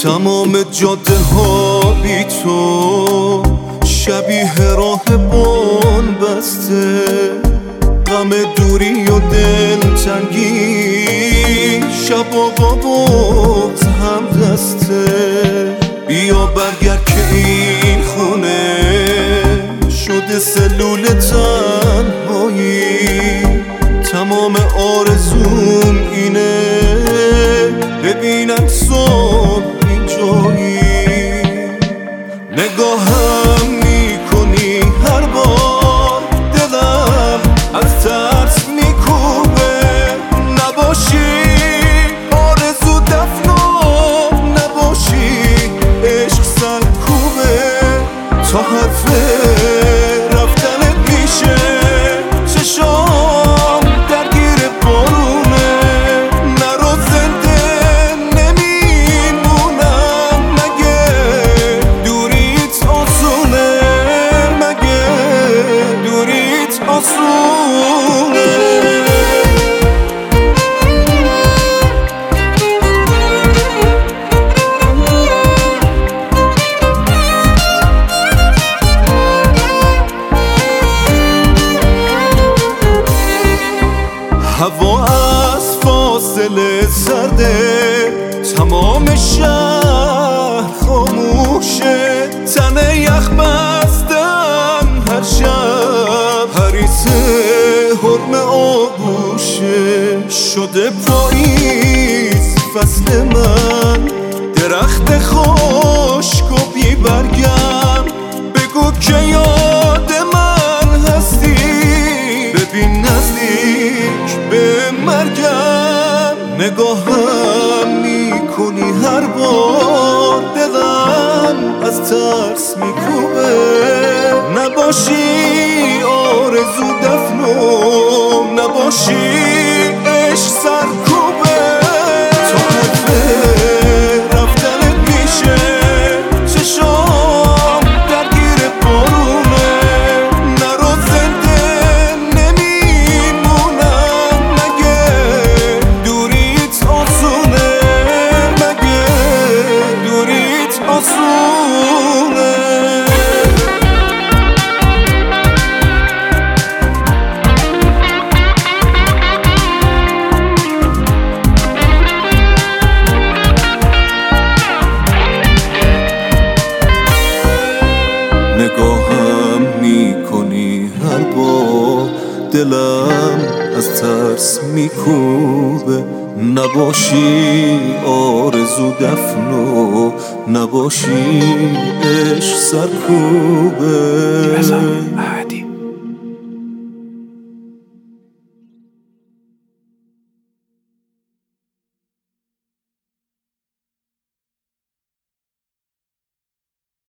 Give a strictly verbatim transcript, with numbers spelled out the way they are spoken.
تمام جاده ها بی تو شبیه راه بان بسته، غم دوری و دلتنگی شب و بابات هم دسته. بیا برگرد که این خونه شده سلول تنهایی، تمام آرزوم اینه ببینم صبح اینجایی. نگاهم میکنی هر بار دلم از ترس میکوبه، نباشی آرزو دفنا، نباشی عشق سرکوبه. تا حرف رفتنت میشه چشام درگیر بارونه، نرو زنده نمیمونم مگه دوریت آسونه، مگه دوریت آسونه. هوا از فاصله سرده، تمام شهر خاموشه، تن یخ بستن هر شب حریص حرم آغوشه. شده پاییز فصل من، درخت خشک و بی برگم، بگو که یاد من هستی، ببین نزدیک به مرگم. نگاهم میکنی هر بار دلم از ترس میکوبه، نباشی آرزو دفنو، نباشی عشق سرکوبه. تا حرف رفتنت میشه چشام درگیر بارونه، نرو زنده نمیمونم مگه دوریت آسونه، مگه دوریت آسونه. نگاهم میکنی هر بار دلم از ترس میکوبه، نباشی آرزو دفنو، نباشی عشق سرکوبه.